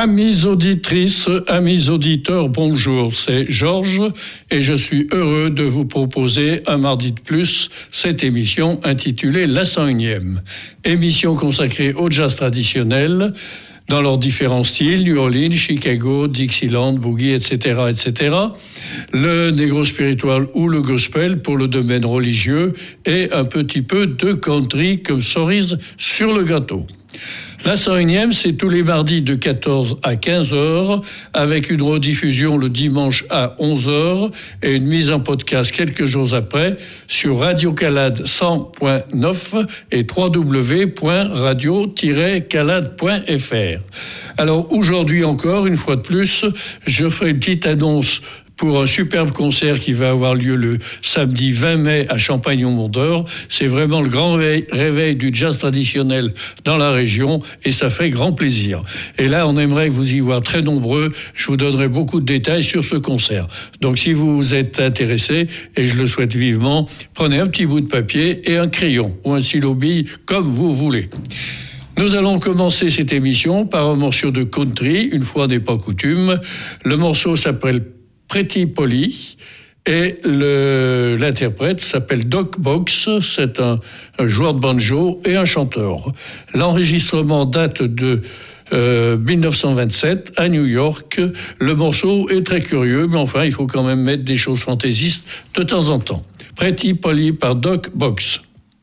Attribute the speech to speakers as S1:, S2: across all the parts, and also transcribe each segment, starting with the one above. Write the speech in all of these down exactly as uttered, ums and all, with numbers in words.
S1: Amis auditrices, amis auditeurs, bonjour, c'est Georges et je suis heureux de vous proposer un mardi de plus cette émission intitulée La cent unième. Émission consacrée au jazz traditionnel dans leurs différents styles, New Orleans, Chicago, Dixieland, Boogie, et cetera, et cetera. Le négro spiritual ou le gospel pour le domaine religieux et un petit peu de country comme cerise sur le gâteau. La cent unième, c'est tous les mardis de quatorze à quinze heures, avec une rediffusion le dimanche à onze heures et une mise en podcast quelques jours après sur Radio Calade cent point neuf et w w w point radio tiret calade point f r. Alors aujourd'hui encore, une fois de plus, je ferai une petite annonce pour un superbe concert qui va avoir lieu le samedi vingt mai à Champagne-au-Mont-d'Or. C'est vraiment le grand réveil du jazz traditionnel dans la région et ça fait grand plaisir. Et là, on aimerait vous y voir très nombreux. Je vous donnerai beaucoup de détails sur ce concert. Donc si vous êtes intéressé, et je le souhaite vivement, prenez un petit bout de papier et un crayon ou un stylo bille, comme vous voulez. Nous allons commencer cette émission par un morceau de country, une fois n'est pas coutume. Le morceau s'appelle Pretty Polly et le, l'interprète s'appelle Doc Box. C'est un, un joueur de banjo et un chanteur. L'enregistrement date de euh, dix-neuf cent vingt-sept à New York. Le morceau est très curieux, mais enfin, il faut quand même mettre des choses fantaisistes de temps en temps. Pretty Polly par Doc Box.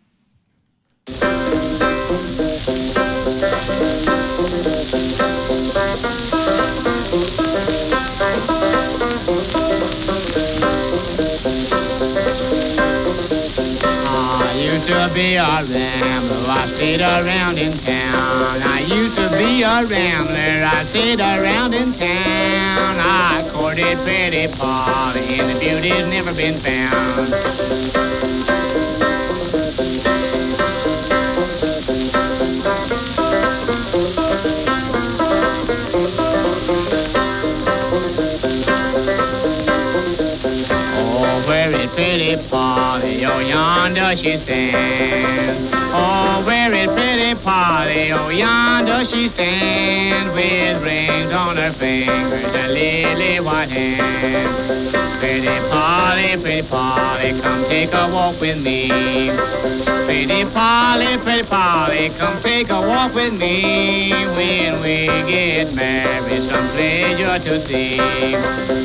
S2: To be a rambler, I stayed around in town. I used to be a rambler, I stayed around in town. I courted Pretty Polly, and the beauty's never been found. Pretty Polly, oh yonder she stands. Oh, very pretty Polly, oh yonder she stands, with rings on her fingers and lily white hands. Pretty Polly, pretty Polly, come take a walk with me. Pretty Polly, pretty Polly, come take a walk with me. When we get married, some pleasure to see.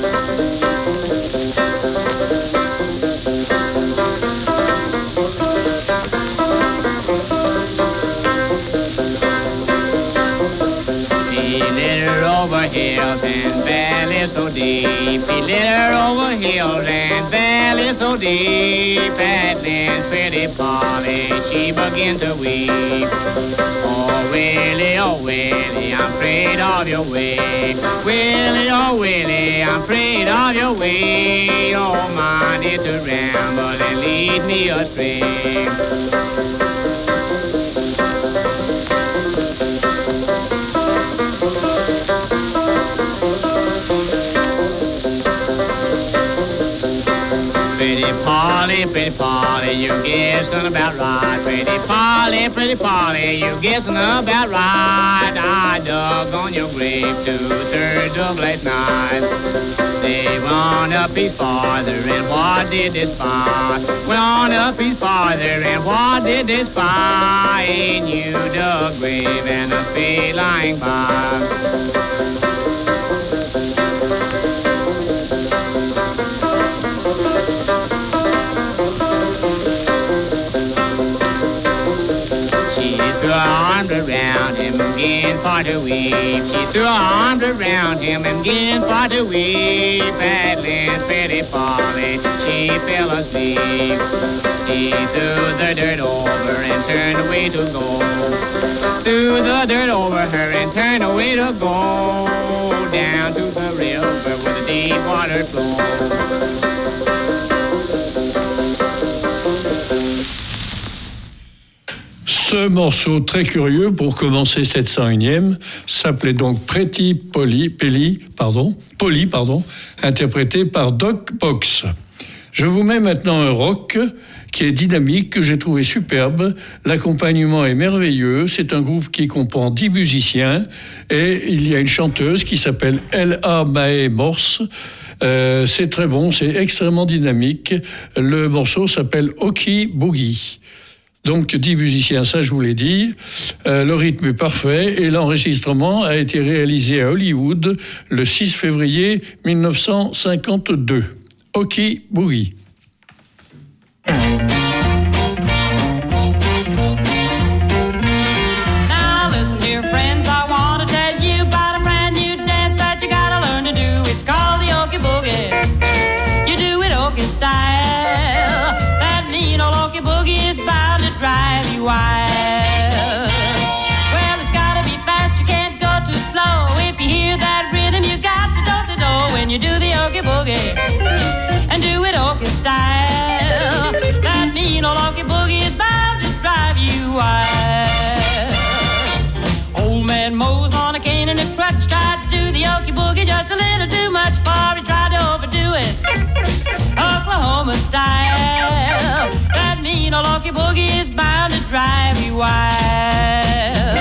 S2: Over hills and valleys so deep, he led her over hills and valleys so deep. At length, pretty Polly, she began to weep. Oh, Willie, oh, Willie, I'm afraid of your way. Willie, oh, Willie, I'm afraid of your way. Oh, minded to ramble and lead me astray. Pretty Polly, pretty Polly, you're guessing about right. Pretty Polly, pretty Polly, you're guessing about right. I dug on your grave two-thirds of last night. They went on a piece farther, and what did they spy? Went on a piece farther, and what did they spy? And you dug grave and a spade lying by. Around him and began for to weep. She threw her arms around him and began for to weep. At length, pretty Polly, she fell asleep. He threw the dirt over and turned away to go. Threw the dirt over her and turned away to go. Down to the river where the deep water flows.
S1: Ce morceau très curieux pour commencer cette cent unième s'appelait donc Pretty Polly, Polly, pardon, Polly, pardon, interprété par Doc Box. Je vous mets maintenant un rock qui est dynamique, que j'ai trouvé superbe. L'accompagnement est merveilleux. C'est un groupe qui comprend dix musiciens et il y a une chanteuse qui s'appelle L A Mae Morse. Euh, c'est très bon, c'est extrêmement dynamique. Le morceau s'appelle Okie Boogie. Donc dix musiciens, ça je vous l'ai dit. Euh, le rythme est parfait et l'enregistrement a été réalisé à Hollywood le six février mille neuf cent cinquante-deux. Okie Boogie.
S3: Now listen here, friends, I want to tell you about a brand new dance that you gotta learn to do. It's called the Okie Boogie. You do it Okie style. That mean old Okie Boogie is bound to drive you wild. Well, it's gotta be fast, you can't go too slow. If you hear that rhythm, you got to do-si-do when you do the Okie Boogie. And do it Okie style. That mean old Okie Boogie is bound to drive you wild. Old man Mose on a cane and a crutch tried to do the Okie Boogie just a little too much for he tried to overdo it. Oklahoma style. That mean old Okie Boogie is bound to drive you wild.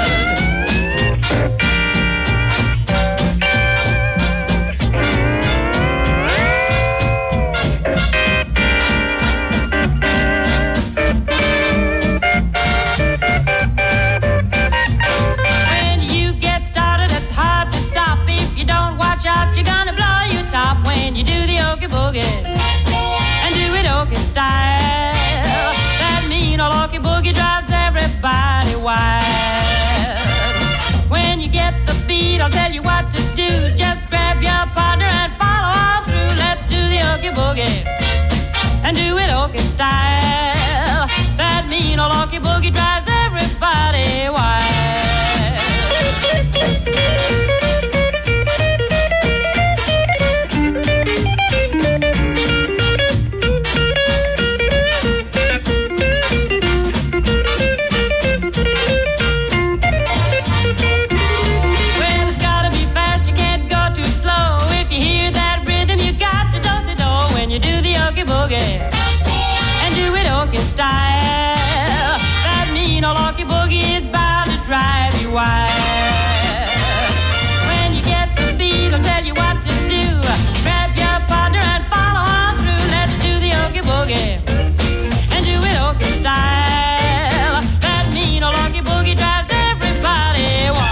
S3: Out, you're gonna blow your top when you do the Okie Boogie and do it Okie style. That mean old Okie Boogie drives everybody wild. When you get the beat, I'll tell you what to do. Just grab your partner and follow all through. Let's do the Okie Boogie and do it Okie style. That mean old Okie Boogie drives everybody wild. And do it Okie style. That mean old Okie Boogie is bound to drive you wild. When you get the beat, I'll tell you what to do. Grab your partner and follow on through. Let's do the Okie Boogie and do it Okie style. That mean old Okie Boogie drives everybody wild.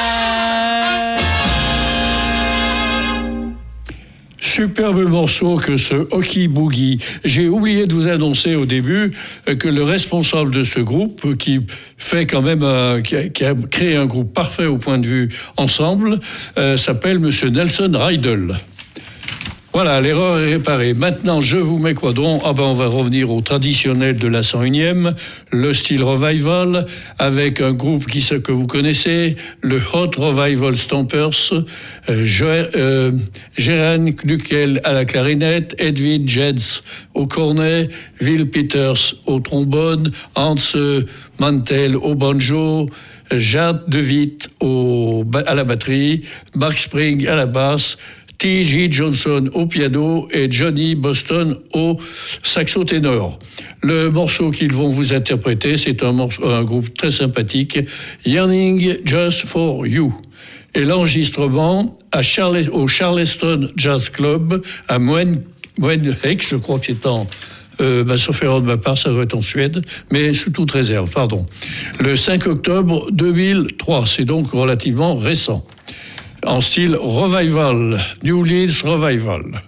S1: Superbe morceau que ce Okie Boogie. J'ai oublié de vous annoncer au début que le responsable de ce groupe, qui fait quand même, euh, qui, a, qui a créé un groupe parfait au point de vue ensemble, euh, s'appelle Monsieur Nelson Riddle. Voilà, l'erreur est réparée. Maintenant, je vous mets quoi donc ? Ah ben, on va revenir au traditionnel de la cent unième, le style revival, avec un groupe qui, que vous connaissez, le Hot Revival Stompers, euh, euh, Gérard Knuckel à la clarinette, Edwin Jeds au cornet, Will Peters au trombone, Hans Mantel au banjo, Jade De Witt au, à la batterie, Mark Spring à la basse, T J Johnson au piano et Johnny Boston au saxo ténor. Le morceau qu'ils vont vous interpréter, c'est un, morceau, un groupe très sympathique, Yearning Just For You. Et l'enregistrement à Charles, au Charleston Jazz Club à Muenhek, je crois que c'est en... Euh, bah, sauf erreur de ma part, ça doit être en Suède, mais sous toute réserve, pardon. Le cinq octobre deux mille trois, c'est donc relativement récent. En style revival, New Orleans Revival.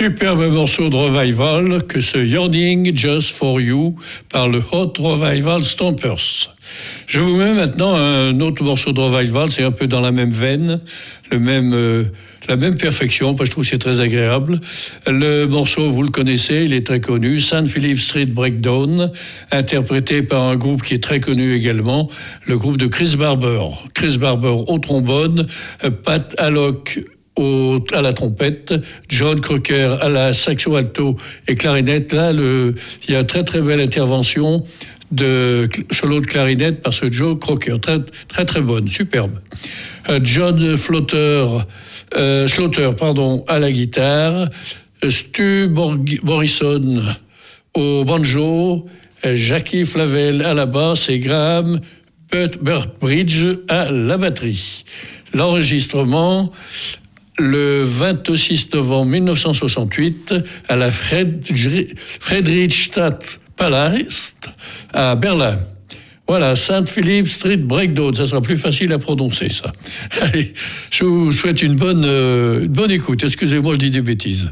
S1: Superbe morceau de revival que ce Yearning Just For You par le Hot Revival Stompers. Je vous mets maintenant un autre morceau de revival, c'est un peu dans la même veine, le même, euh, la même perfection, parce que je trouve que c'est très agréable. Le morceau, vous le connaissez, il est très connu, Saint Philip Street Breakdown, interprété par un groupe qui est très connu également, le groupe de Chris Barber. Chris Barber au trombone, Pat Hallock Au, à la trompette, John Crocker à la saxo alto et clarinette. Là, le, il y a une très très belle intervention de solo de clarinette par ce Joe Crocker, très très très bonne, superbe. Euh, John Slaughter, euh, Slaughter, pardon, à la guitare, Stu Borg- Morrison au banjo, euh, Jackie Flavel à la basse et Graham Bridge à la batterie. L'enregistrement le vingt-six novembre mille neuf cent soixante-huit à la Friedrichstadt Palast à Berlin. Voilà, Saint Philip Street Breakdown, ça sera plus facile à prononcer ça. Allez, je vous souhaite une bonne, euh, une bonne écoute. Excusez-moi, je dis des bêtises.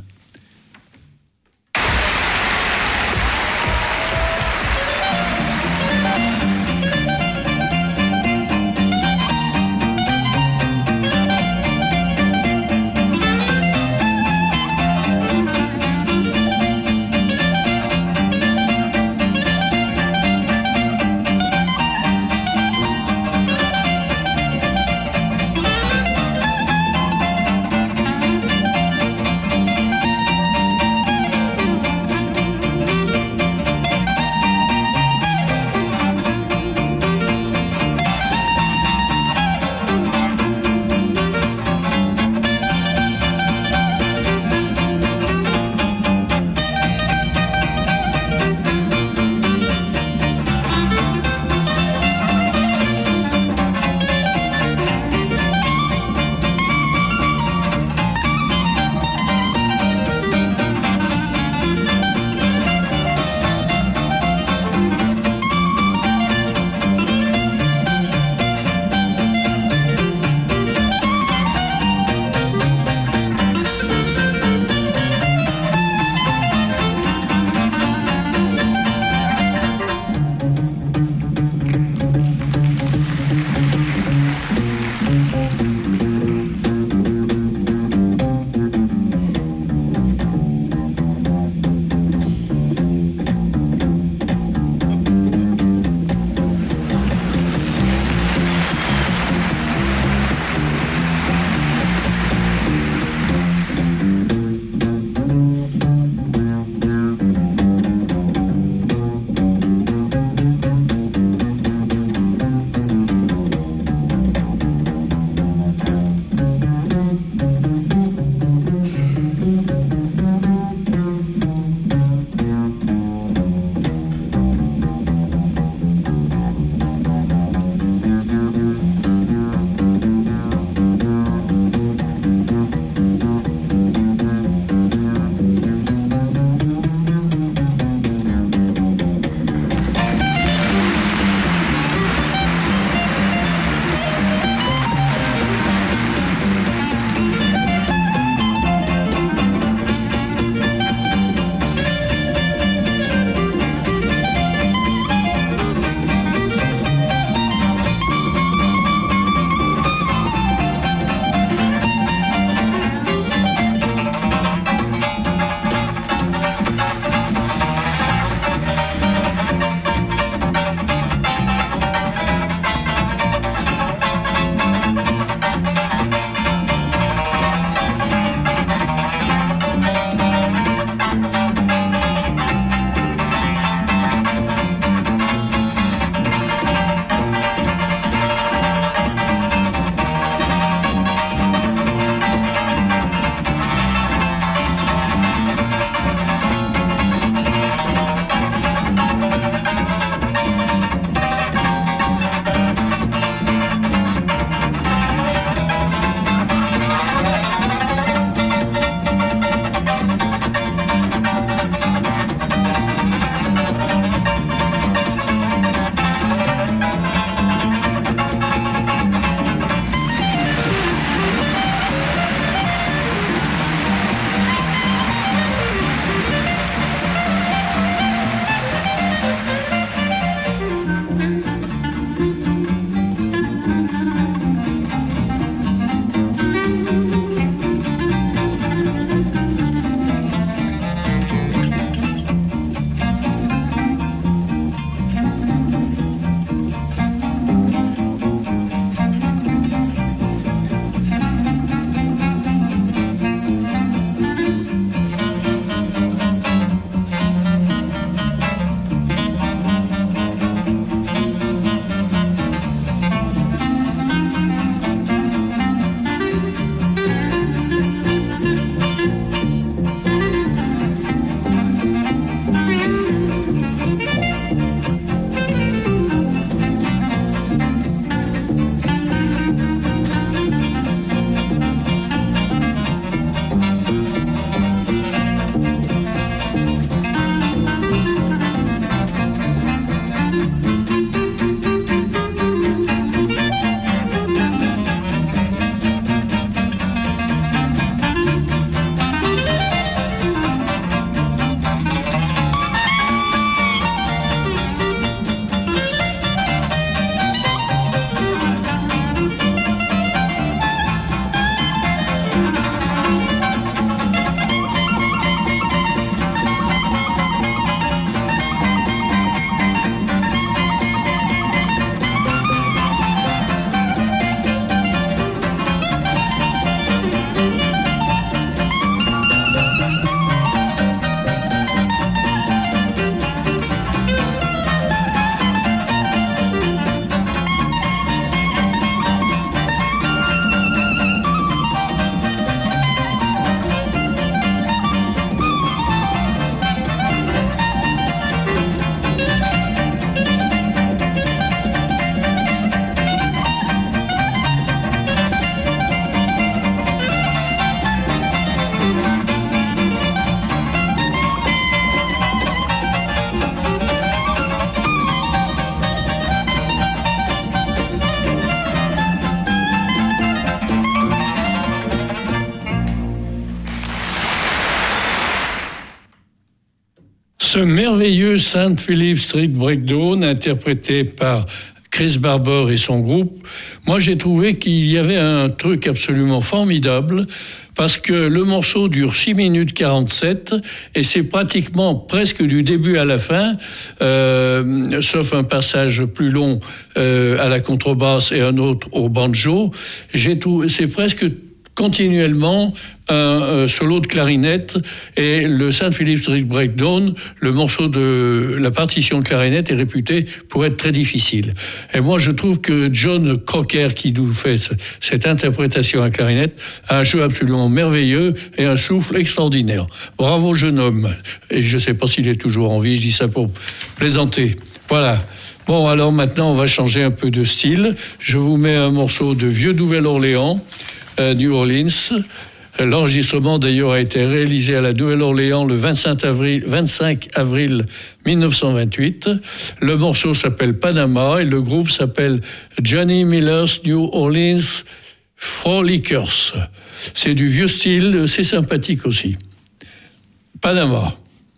S1: Ce merveilleux Saint Philip Street Breakdown, interprété par Chris Barber et son groupe, moi j'ai trouvé qu'il y avait un truc absolument formidable, parce que le morceau dure six minutes quarante-sept et c'est pratiquement presque du début à la fin, euh, sauf un passage plus long euh, à la contrebasse et un autre au banjo. J'ai trouvé, c'est presque continuellement un euh, solo de clarinette, et le Saint Philip Street Breakdown, le morceau de la partition de clarinette est réputé pour être très difficile. Et moi je trouve que John Crocker, qui nous fait ce, cette interprétation à clarinette, a un jeu absolument merveilleux et un souffle extraordinaire. Bravo jeune homme. Et je ne sais pas s'il est toujours en vie, je dis ça pour plaisanter. Voilà. Bon, alors maintenant on va changer un peu de style. Je vous mets un morceau de Vieux Nouvelle-Orléans, euh, New Orleans. L'enregistrement d'ailleurs a été réalisé à la Nouvelle-Orléans le vingt-cinq avril, vingt-cinq avril mille neuf cent vingt-huit. Le morceau s'appelle Panama et le groupe s'appelle Johnny Miller's New Orleans Frolickers. C'est du vieux style, c'est sympathique aussi. Panama.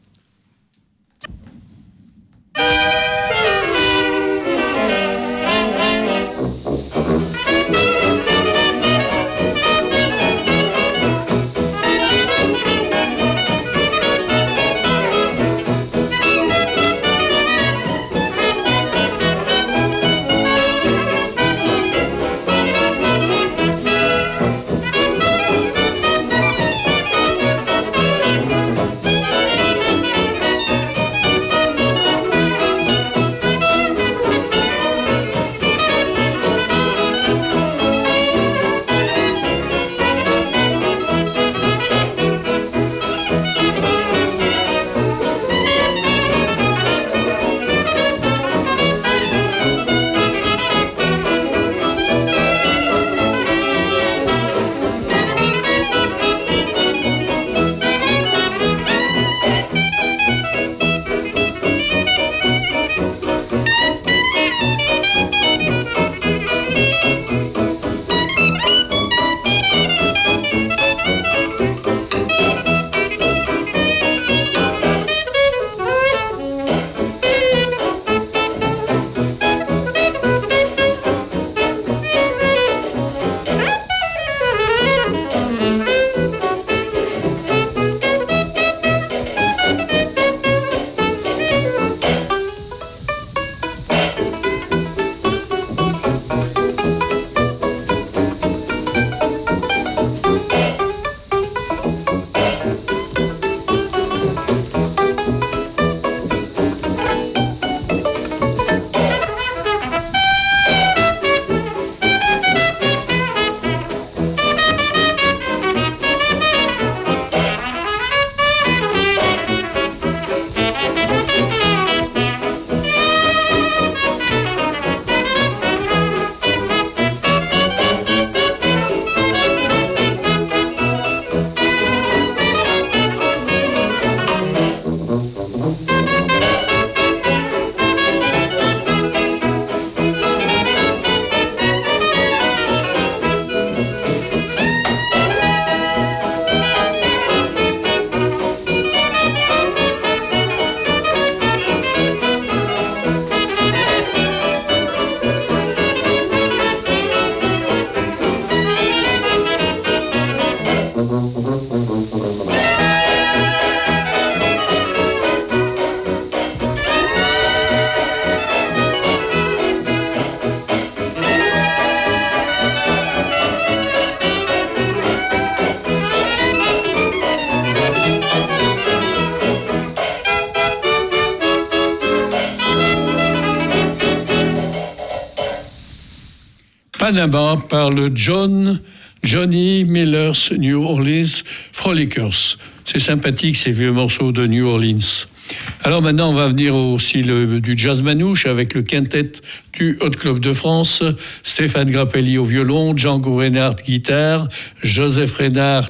S1: Panama par le John, Johnny Miller's New Orleans Frolickers. C'est sympathique ces vieux morceaux de New Orleans. Alors maintenant on va venir au style du jazz manouche avec le quintet du Hot Club de France, Stéphane Grappelli au violon, Django Reinhardt guitare, Joseph Reinhardt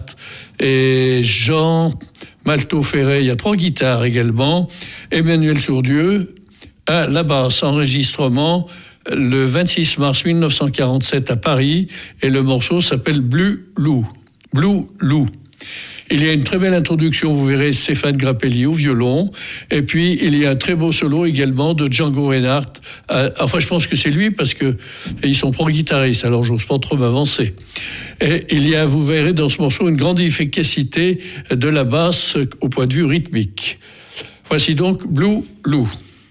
S1: et Jean Malteau-Ferré, il y a trois guitares également, Emmanuel Sourdieu à la basse, enregistrement le vingt-six mars mille neuf cent quarante-sept à Paris, et le morceau s'appelle Blue Lou. Blue Lou. Il y a une très belle introduction, vous verrez Stéphane Grappelli au violon, et puis il y a un très beau solo également de Django Reinhardt. Euh, enfin, je pense que c'est lui parce que ils sont trois guitaristes, alors j'ose pas trop m'avancer. Et il y a, vous verrez dans ce morceau, une grande efficacité de la basse au point de vue rythmique. Voici donc Blue Lou.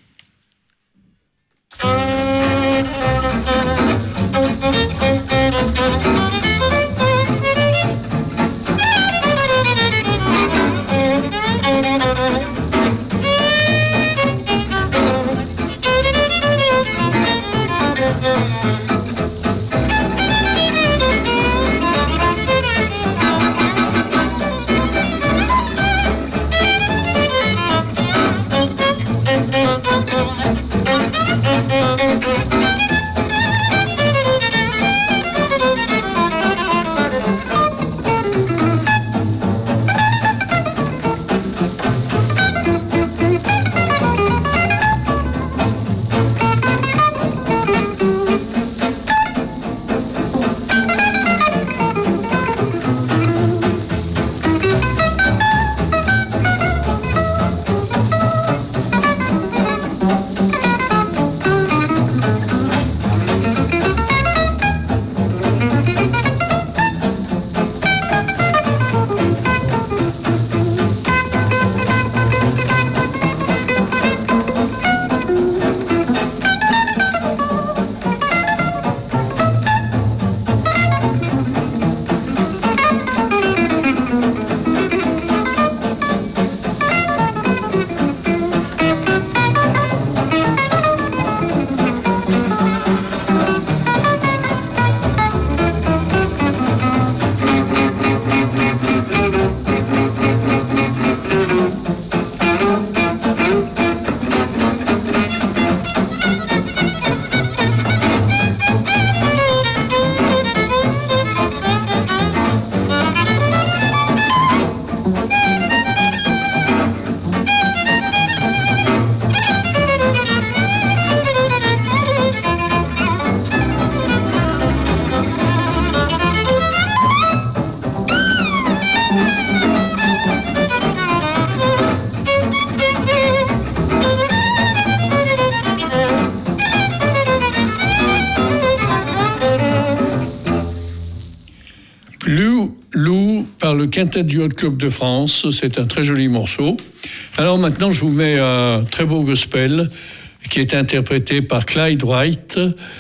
S1: Le quintet du Hot Club de France, c'est un très joli morceau. Alors maintenant, je vous mets un très beau gospel qui est interprété par Clyde Wright.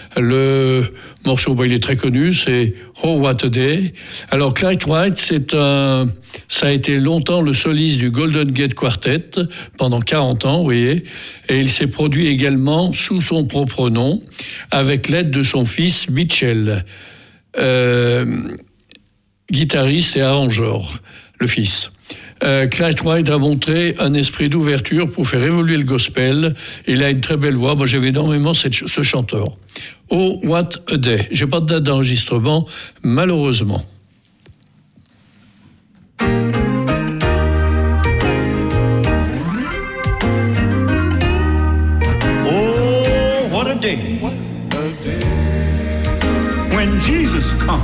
S1: Le morceau, ben, il est très connu, c'est Oh What a Day. Alors Clyde Wright, c'est un, ça a été longtemps le soliste du Golden Gate Quartet pendant quarante ans, vous voyez, et il s'est produit également sous son propre nom avec l'aide de son fils Mitchell. Euh, guitariste et arrangeur, le fils. Euh, Clyde Wright a montré un esprit d'ouverture pour faire évoluer le gospel. Il a une très belle voix. Moi, j'aime énormément cette, ce chanteur. Oh, what a day. J'ai pas de date d'enregistrement, malheureusement.
S4: Oh, what a day. What a day. When Jesus comes.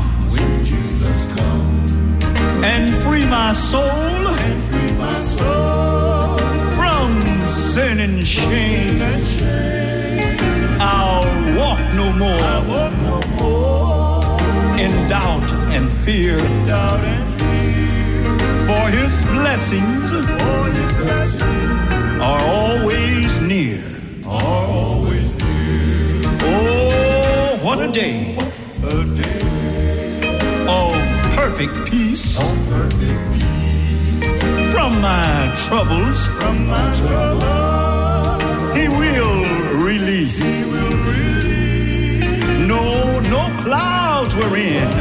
S4: And free my soul, and free my soul from sin and shame. And shame. I'll walk no more, I'll walk no more in doubt and fear. In doubt and fear. For His blessings, for His blessings are always near. Are always near. Oh, what a day! What a day! Oh. Perfect peace, oh, perfect peace. From my troubles, from my troubles, He will release. He will release. No, no clouds were in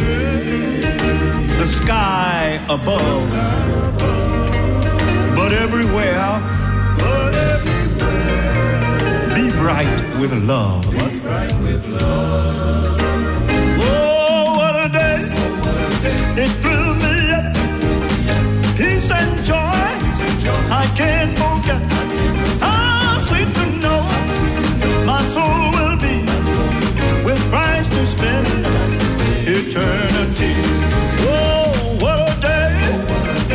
S4: the sky above, the sky above. But everywhere, but everywhere, be bright with love. Be bright with love. Oh, what a day! It filled me up, peace and joy, I can't forget, how sweet to know, my soul will be, with Christ to spend eternity. Oh, what a day,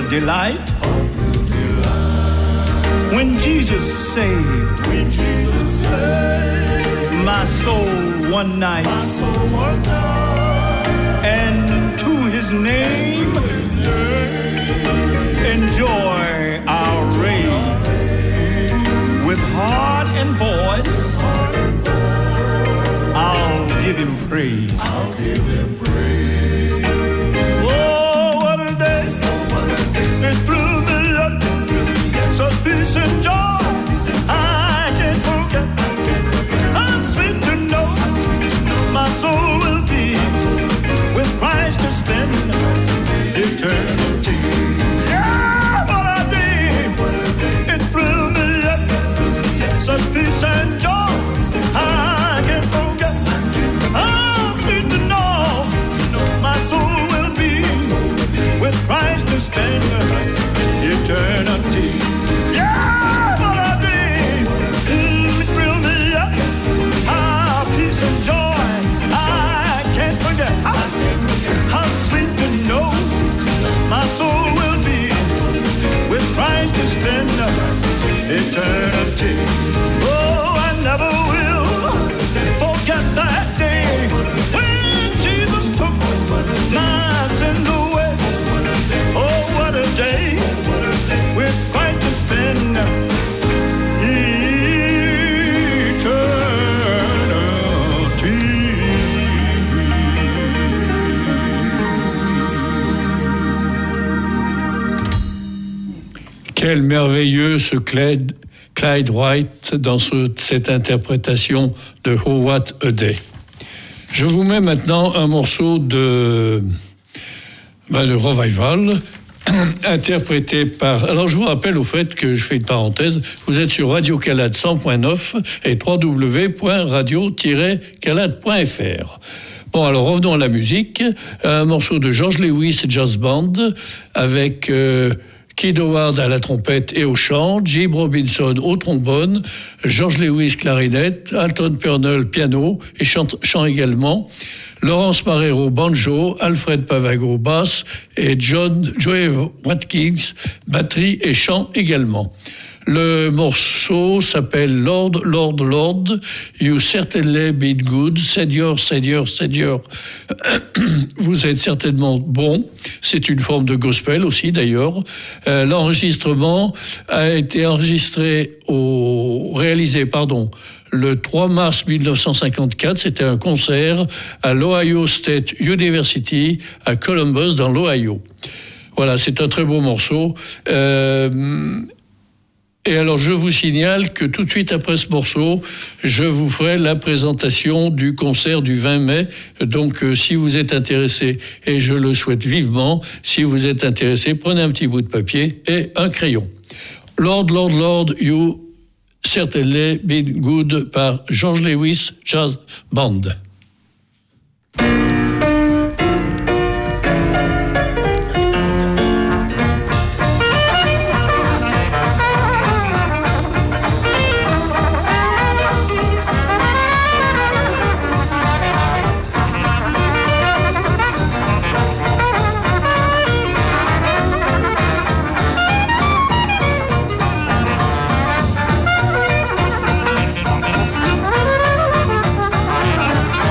S4: delight. When Jesus saved, when Jesus saved my soul one night, my soul one night. And to his name, to his name enjoy our raise with heart and voice. I'll give him praise. I'll give him praise. Oh, what a day! It threw me up, so peace and joy. I can't forget. How sweet to know my soul will be with Christ to spend eternity. Yeah, what a day! It threw me up, so peace and joy. I can't forget. How sweet to know my soul will be with Christ to spend eternity. Yeah, what a day! Mm, it thrill me up. Ah, peace and joy. I can't forget. How, how sweet to know my soul will be with Christ to spend eternity. Oh, I never will forget that day when Jesus took my sins away. Oh, what a day with Christ to spend
S1: Quel merveilleux ce Clyde, Clyde Wright dans ce, cette interprétation de Oh What a Day. Je vous mets maintenant un morceau de, ben de revival interprété par... Alors je vous rappelle au fait que je fais une parenthèse, vous êtes sur Radio Calade cent point neuf et w w w point radio tiret calade point f r. Bon, alors revenons à la musique. Un morceau de George Lewis Jazz Band avec... Euh, Kid Howard à la trompette et au chant, Jim Robinson au trombone, George Lewis clarinette, Alton Purnell piano et chant, chant également, Laurence Marrero banjo, Alfred Pavago basse et John Joey Watkins batterie et chant également. Le morceau s'appelle Lord, Lord, Lord, You Certainly Been Good, Seigneur, Seigneur, Seigneur. Vous êtes certainement bon. C'est une forme de gospel aussi d'ailleurs. Euh, l'enregistrement a été enregistré au, réalisé, pardon, le trois mars mille neuf cent cinquante-quatre. C'était un concert à l'Ohio State University à Columbus dans l'Ohio. Voilà, c'est un très beau morceau. Euh, Et alors, je vous signale que tout de suite après ce morceau, je vous ferai la présentation du concert du vingt mai. Donc, euh, si vous êtes intéressé, et je le souhaite vivement, si vous êtes intéressé, prenez un petit bout de papier et un crayon. Lord, Lord, Lord, You Certainly Been Good par George Lewis Jazz Band.
S5: Thank you.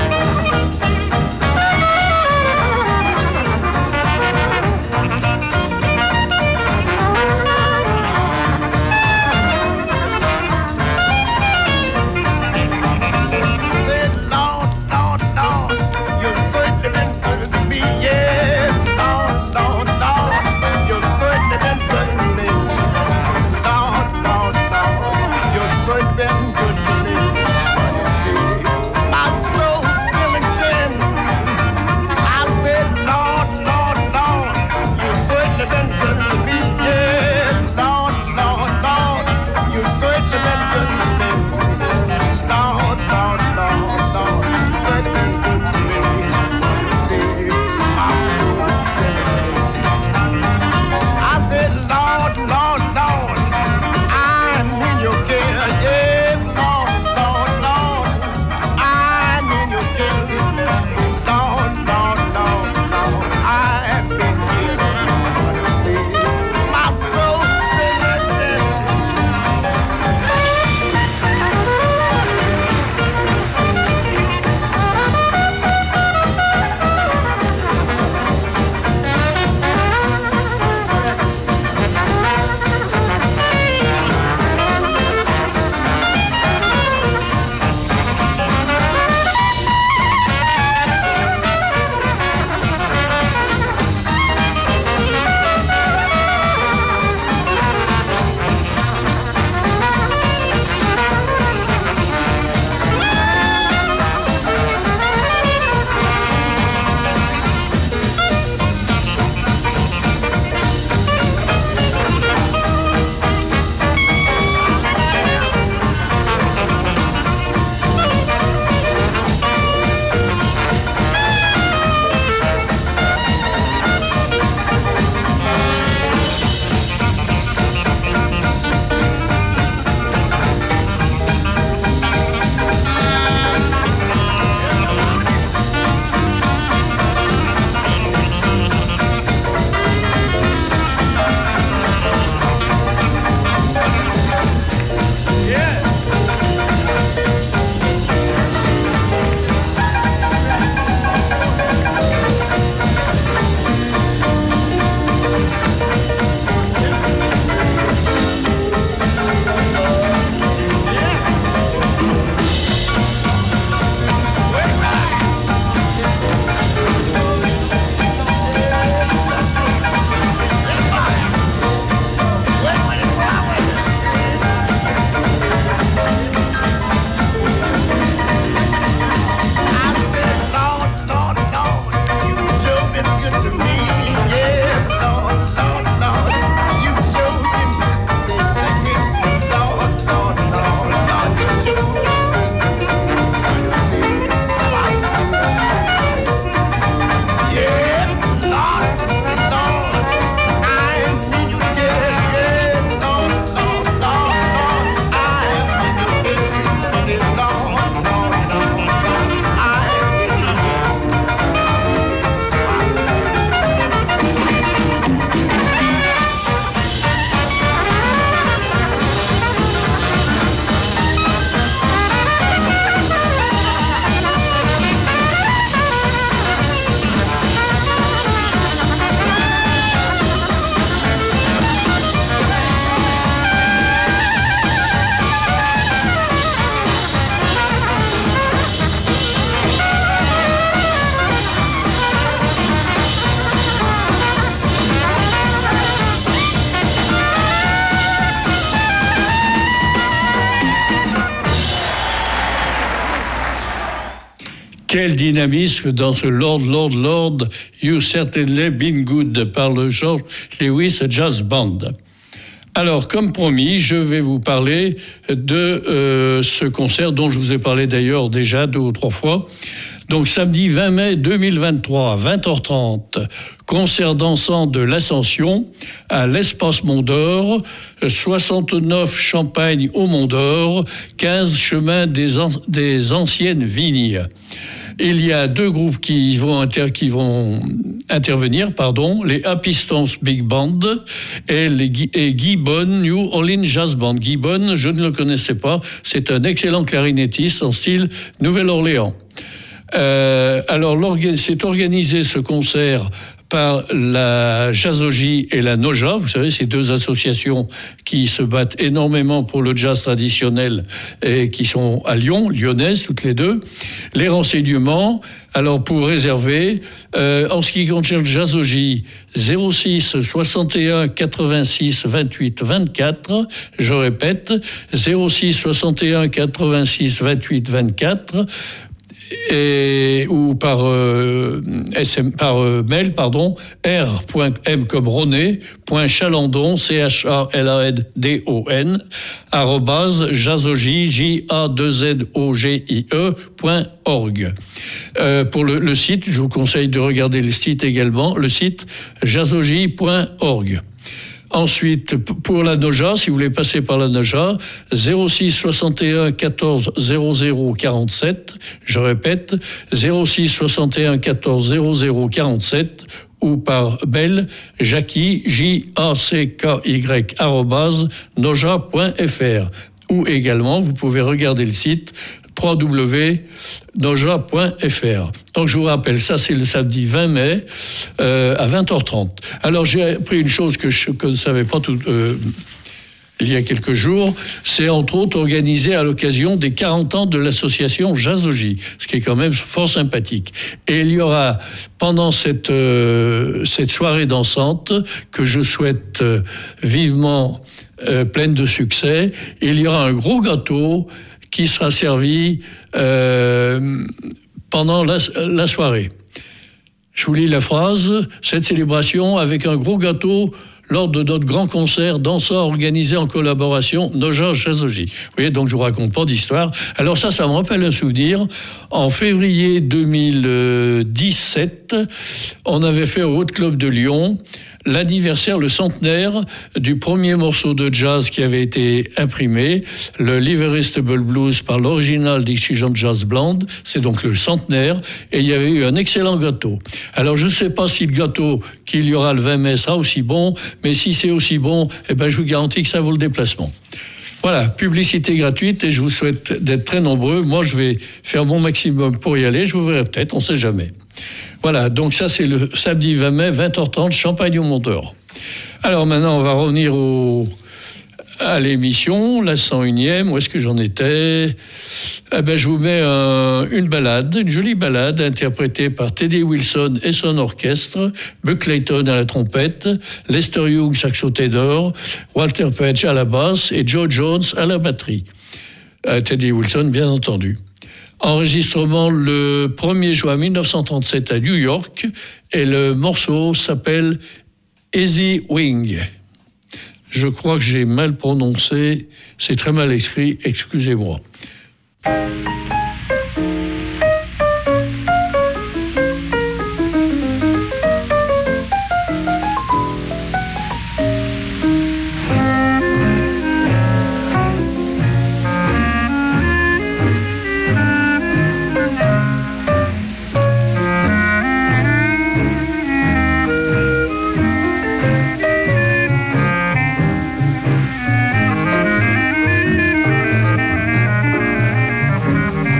S1: Quel dynamisme dans ce Lord, Lord, Lord, You Certainly Been Good par le George Lewis Jazz Band. Alors, comme promis, je vais vous parler de euh, ce concert dont je vous ai parlé d'ailleurs déjà deux ou trois fois. Donc, samedi vingt mai deux mille vingt-trois, vingt heures trente, concert dansant de l'Ascension à l'Espace Mont d'Or, soixante-neuf Champagne au Mont d'Or, quinze chemin des, an- des anciennes vignes. Il y a deux groupes qui vont, inter- qui vont intervenir, pardon, les Happy Stones Big Band et, les Guy- et Gibbon New Orleans Jazz Band. Gibbon, je ne le connaissais pas, c'est un excellent clarinettiste en style Nouvelle-Orléans. Euh, alors, c'est organisé ce concert par la Jazzogie et la Noja. Vous savez, ces deux associations qui se battent énormément pour le jazz traditionnel et qui sont à Lyon, lyonnaises toutes les deux. Les renseignements, alors pour réserver, euh, en ce qui concerne Jazzogie, zéro six soixante et un quatre-vingt-six vingt-huit vingt-quatre, je répète, zéro six soixante et un quatre-vingt-six vingt-huit vingt-quatre, et ou par euh, S M, par euh, mail, pardon, r.m comme René, point Chalandon, C H A L A N D O N, arrobase jazzogie, J A deux Z O G I E, point org. Euh, pour le, le site, je vous conseille de regarder le site également, le site jazzogie point org. Ensuite, pour la Noja, si vous voulez passer par la Noja, zéro six soixante et un quatorze zéro zéro quarante-sept, je répète, zéro six soixante et un quatorze zéro zéro quarante-sept, ou par mail, Jackie, J A C K Y, arrobase, noja point f r. Ou également, vous pouvez regarder le site w w w point noja point f r. Donc je vous rappelle, ça c'est le samedi vingt mai euh, à vingt heures trente. Alors j'ai appris une chose que je que ne savais pas tout, euh, il y a quelques jours, c'est entre autres organisé à l'occasion des quarante ans de l'association Jazzogie, ce qui est quand même fort sympathique. Et il y aura pendant cette, euh, cette soirée dansante, que je souhaite euh, vivement euh, pleine de succès, il y aura un gros gâteau qui sera servi euh, pendant la, la soirée. Je vous lis la phrase. Cette célébration avec un gros gâteau lors de notre grand concert dansant organisé en collaboration Noja Jazzogie. Vous voyez, donc je vous raconte pas d'histoire. Alors ça, ça me rappelle un souvenir. En février deux mille dix-sept, on avait fait au Hôte Club de Lyon l'anniversaire, le centenaire du premier morceau de jazz qui avait été imprimé, le L'Irresistible Blues par l'original Dixie John Jazz Band. C'est donc le centenaire, et il y avait eu un excellent gâteau. Alors je ne sais pas si le gâteau qu'il y aura le vingt mai sera aussi bon, mais si c'est aussi bon, eh ben je vous garantis que ça vaut le déplacement. Voilà, publicité gratuite, et je vous souhaite d'être très nombreux. Moi, je vais faire mon maximum pour y aller. Je vous verrai peut-être, on ne sait jamais. Voilà, donc ça, c'est le samedi vingt mai, vingt heures trente, Champagne au Mont d'Or. Alors maintenant, on va revenir au, à l'émission, la cent unième. Où est-ce que j'en étais ? Eh ben, je vous mets un, une balade, une jolie balade interprétée par Teddy Wilson et son orchestre, Buck Clayton à la trompette, Lester Young saxo ténor, Walter Page à la basse et Joe Jones à la batterie. Euh, Teddy Wilson, bien entendu. Enregistrement le premier juin mille neuf cent trente-sept à New York, et le morceau s'appelle Easy Wing. Je crois que j'ai mal prononcé, c'est très mal écrit, excusez-moi.
S2: Thank you.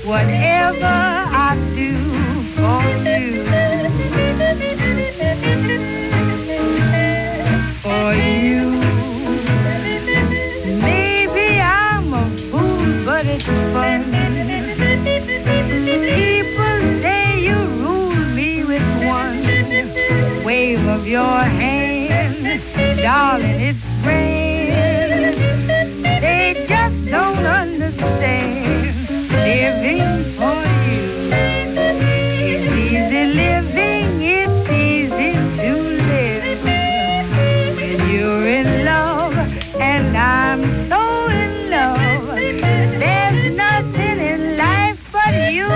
S5: whatever I do for you. For you. Maybe I'm a fool, but it's fun. People say you rule me with one wave of your hand, darling, it's grand. They just don't understand living for you. It's easy living, it's easy to live when you're in love, and I'm so in love. There's nothing in life but you.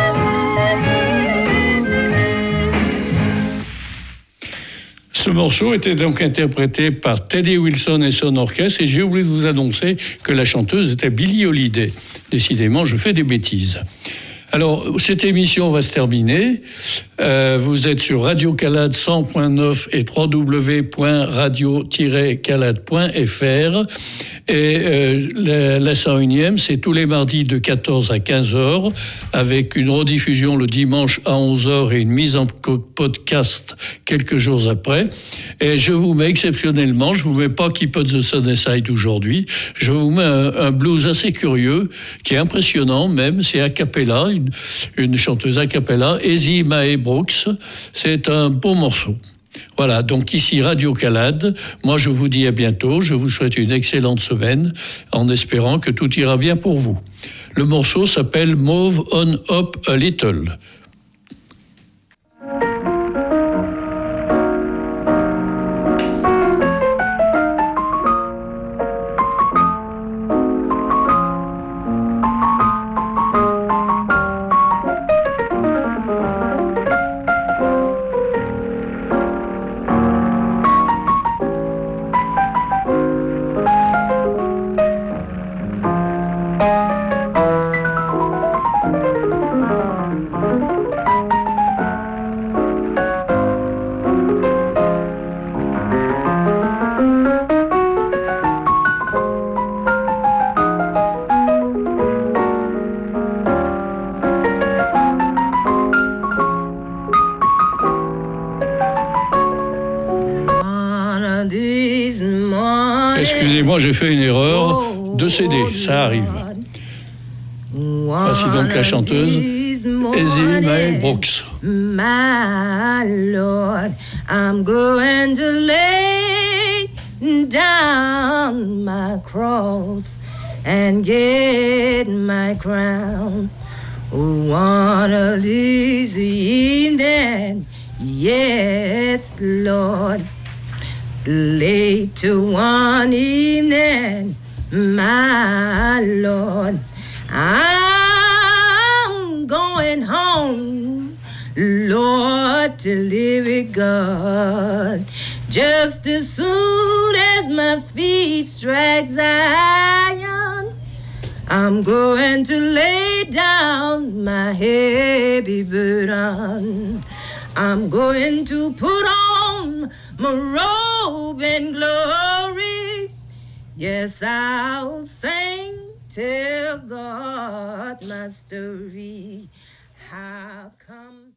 S1: Ce morceau était donc interprété par Teddy Wilson et son orchestre, et j'ai oublié de vous annoncer que la chanteuse était Billie Holiday. Décidément, je fais des bêtises. Alors, cette émission va se terminer. Euh, vous êtes sur Radio Calade cent point neuf et w w w point radio tiret calade point f r. Et euh, la, la cent unième, c'est tous les mardis de quatorze à quinze heures, avec une rediffusion le dimanche à onze heures et une mise en podcast quelques jours après. Et je vous mets exceptionnellement, je vous mets pas Keep It the Sunnyside aujourd'hui, je vous mets un, un blues assez curieux, qui est impressionnant même, c'est a cappella, une, une chanteuse a cappella, Ezi Mae Brooks, c'est un beau morceau. Voilà, donc ici Radio Calade, moi je vous dis à bientôt, je vous souhaite une excellente semaine, en espérant que tout ira bien pour vous. Le morceau s'appelle Move On Up a Little. Excusez-moi, j'ai fait une erreur de C D, ça arrive. Voici donc la chanteuse Ezi Mae Brooks.
S6: My Lord, I'm going to lay down my cross and get my crown. One of these evenings, yes, Lord. Late to one evening, my Lord, I'm going home, Lord, to live with God. Just as soon as my feet strike Zion, I'm going to lay down my heavy burden. I'm going to put on my robe and glory. Yes, I'll sing, tell God my story. How come